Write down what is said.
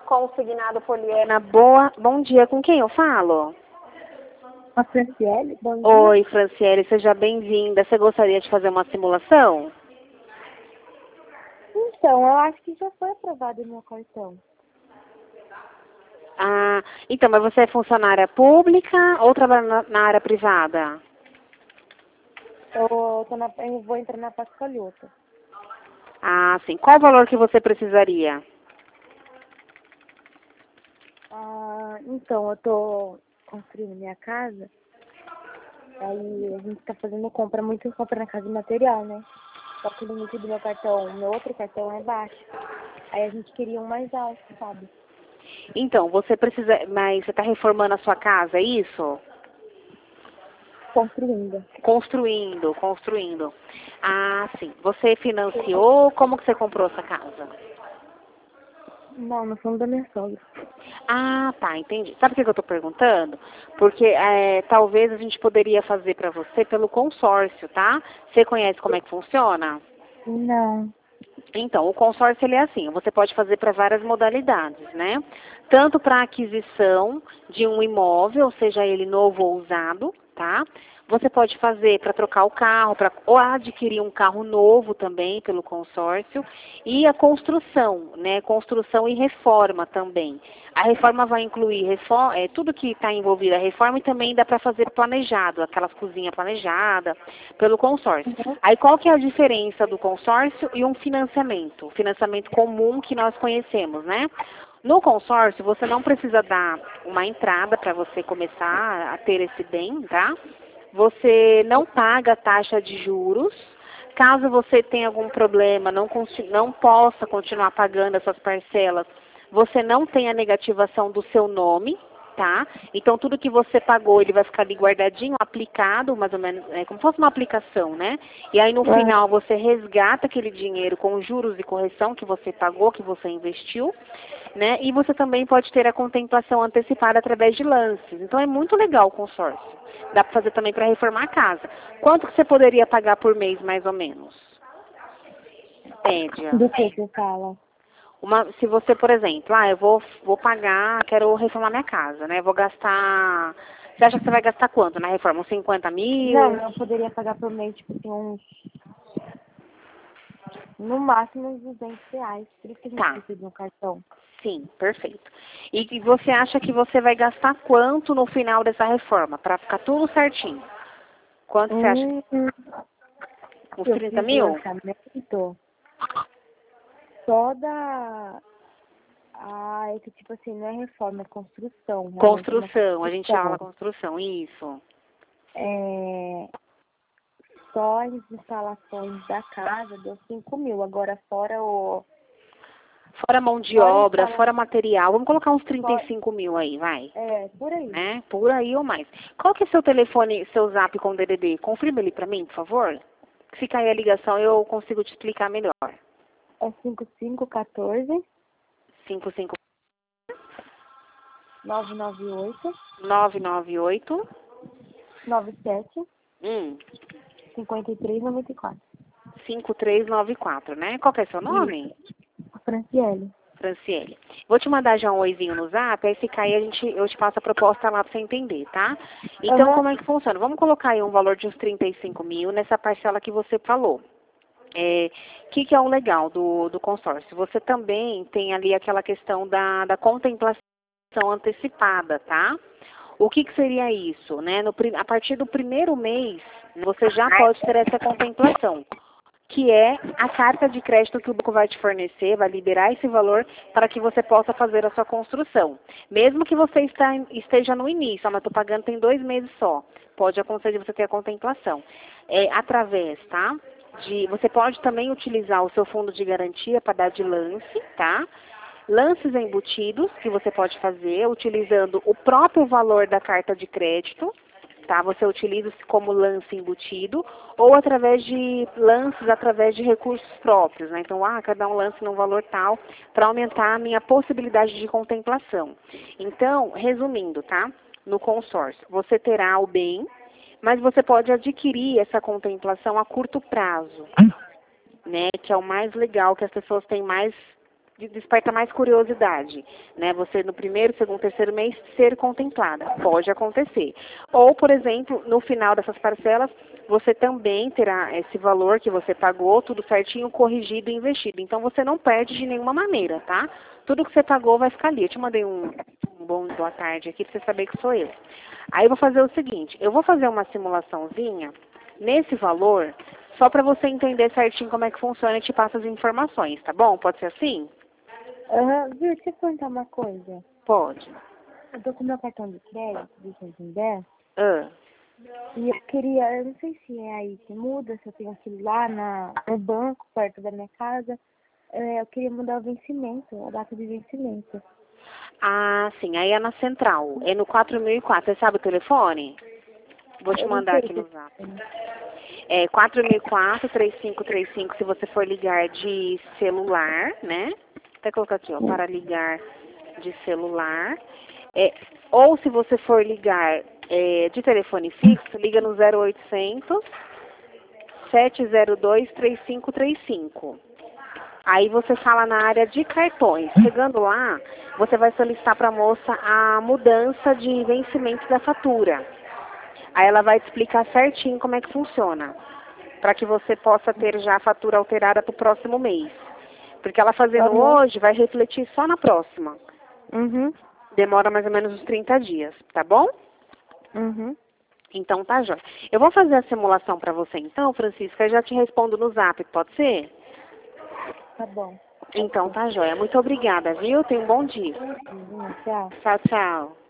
Consignado Poliana, bom dia, com quem eu falo? A Franciele, bom dia. Oi, Franciele, seja bem-vinda. Você gostaria de fazer uma simulação? Então, eu acho que já foi aprovado o meu cartão. Ah, então, mas você é funcionária pública ou trabalha na área privada? Eu vou entrar na Pascalhota. Ah, sim. Qual o valor que você precisaria? Então, eu tô construindo minha casa. Aí a gente tá fazendo muita compra na casa de material, né? Só que o limite do meu outro cartão é baixo. Aí a gente queria um mais alto, sabe? Então, você precisa, mas você está reformando a sua casa, é isso? Construindo. Construindo. Ah, sim. Você financiou? Como que você comprou essa casa? Não, no fundo da minha sogra. Ah, tá, entendi. Sabe o que eu estou perguntando? Porque talvez a gente poderia fazer para você pelo consórcio, tá? Você conhece como é que funciona? Não. Então, o consórcio ele é assim, você pode fazer para várias modalidades, né? Tanto para aquisição de um imóvel, seja ele novo ou usado, tá? Você pode fazer para trocar o carro, ou adquirir um carro novo também pelo consórcio, e a construção, né? Construção e reforma também. A reforma vai incluir tudo que está envolvido a reforma e também dá para fazer planejado, aquelas cozinhas planejadas pelo consórcio. Aí qual que é a diferença do consórcio e um financiamento? O financiamento comum que nós conhecemos, né? No consórcio, você não precisa dar uma entrada para você começar a ter esse bem, tá? Você não paga taxa de juros. Caso você tenha algum problema, não possa continuar pagando essas parcelas, você não tem a negativação do seu nome, tá? Então, tudo que você pagou, ele vai ficar ali guardadinho, aplicado, mais ou menos, como se fosse uma aplicação, né? E aí, no final, você resgata aquele dinheiro com juros e correção que você pagou, que você investiu, né? E você também pode ter a contemplação antecipada através de lances. Então, é muito legal o consórcio. Dá para fazer também para reformar a casa. Quanto que você poderia pagar por mês, mais ou menos? Média. Do que você fala? Se você, por exemplo, eu vou pagar, quero reformar minha casa, né? Vou gastar. Você acha que você vai gastar quanto na reforma? Uns 50 Não, mil? eu poderia pagar por mês, tipo assim, no máximo uns R$ 200. Por isso que a gente Tá, precisa de um cartão. sim, perfeito. E você acha que você vai gastar quanto no final dessa reforma? Para ficar tudo certinho? Quanto você acha? Hum, Uns eu 30 fiz o mil? orçamento só da... é que tipo assim, não é reforma, é construção. Realmente é uma Construção, a gente fala construção. construção, isso. Só as instalações da casa deu 5 mil. Agora fora o... Fora mão de Fora obra, instalação... fora material, vamos colocar uns 35 mil aí, vai. por aí. Né? Por aí ou mais. Qual que é seu telefone, seu zap com DDD? Confirma ele para mim, por favor. Se cair a ligação, eu consigo te explicar melhor. É 5514 55 998 998 97 1 5394. 5394, né? Qual que é seu nome? Franciele. Franciele. Vou te mandar já um oizinho no zap, aí se cair eu te passo a proposta lá para você entender, tá? Então, como é que funciona? Vamos colocar aí um valor de uns 35 mil nessa parcela que você falou. Que é o legal do consórcio? Você também tem ali aquela questão da contemplação antecipada, tá? O que seria isso, né? A partir do primeiro mês, você já pode ter essa contemplação, que é a carta de crédito que o banco vai te fornecer, vai liberar esse valor para que você possa fazer a sua construção. Mesmo que você esteja no início, mas estou pagando tem 2 meses só, pode acontecer de você ter a contemplação. Através, tá? Você pode também utilizar o seu fundo de garantia para dar de lance, tá? Lances embutidos, que você pode fazer utilizando o próprio valor da carta de crédito, tá? Você utiliza como lance embutido ou através de recursos próprios, né? Então, cada um lance num valor tal para aumentar a minha possibilidade de contemplação. Então, resumindo, tá? No consórcio, você terá o bem, mas você pode adquirir essa contemplação a curto prazo, né? Que é o mais legal, que as pessoas têm mais desperta mais curiosidade, né? Você no primeiro, segundo, terceiro mês ser contemplada. Pode acontecer. Ou, por exemplo, no final dessas parcelas, você também terá esse valor que você pagou, tudo certinho, corrigido e investido. Então, você não perde de nenhuma maneira, tá? Tudo que você pagou vai ficar ali. Eu te mandei um boa tarde aqui para você saber que sou eu. Aí eu vou fazer o seguinte, eu vou fazer uma simulaçãozinha nesse valor, só para você entender certinho como é que funciona e te passa as informações, tá bom? Pode ser assim? Viu, deixa eu te contar uma coisa. Pode. Eu tô com meu cartão de crédito do Santander Ah, e eu queria, eu não sei se é aí que muda, se eu tenho que ir lá no banco, perto da minha casa. Eu queria mudar o vencimento, a data de vencimento. sim, aí é na central, é no 4004, você sabe o telefone? Vou te Eu não mandar sei aqui no se... zap. É 4004-3535 se você for ligar de celular, né? Até colocar aqui, ó, para ligar de celular. Ou se você for ligar de telefone fixo, liga no 0800 702 3535. Aí você fala na área de cartões. Chegando lá, você vai solicitar para a moça a mudança de vencimento da fatura. Aí ela vai te explicar certinho como é que funciona, para que você possa ter já a fatura alterada para o próximo mês. Porque ela fazendo hoje vai refletir só na próxima. Uhum. Demora mais ou menos uns 30 dias, tá bom? Uhum. Então tá, jóia. Eu vou fazer a simulação para você então, Francisca, e já te respondo no zap, pode ser? Tá bom. Então tá, jóia. Muito obrigada, viu? Tenha um bom dia. Tchau. Tchau, tchau.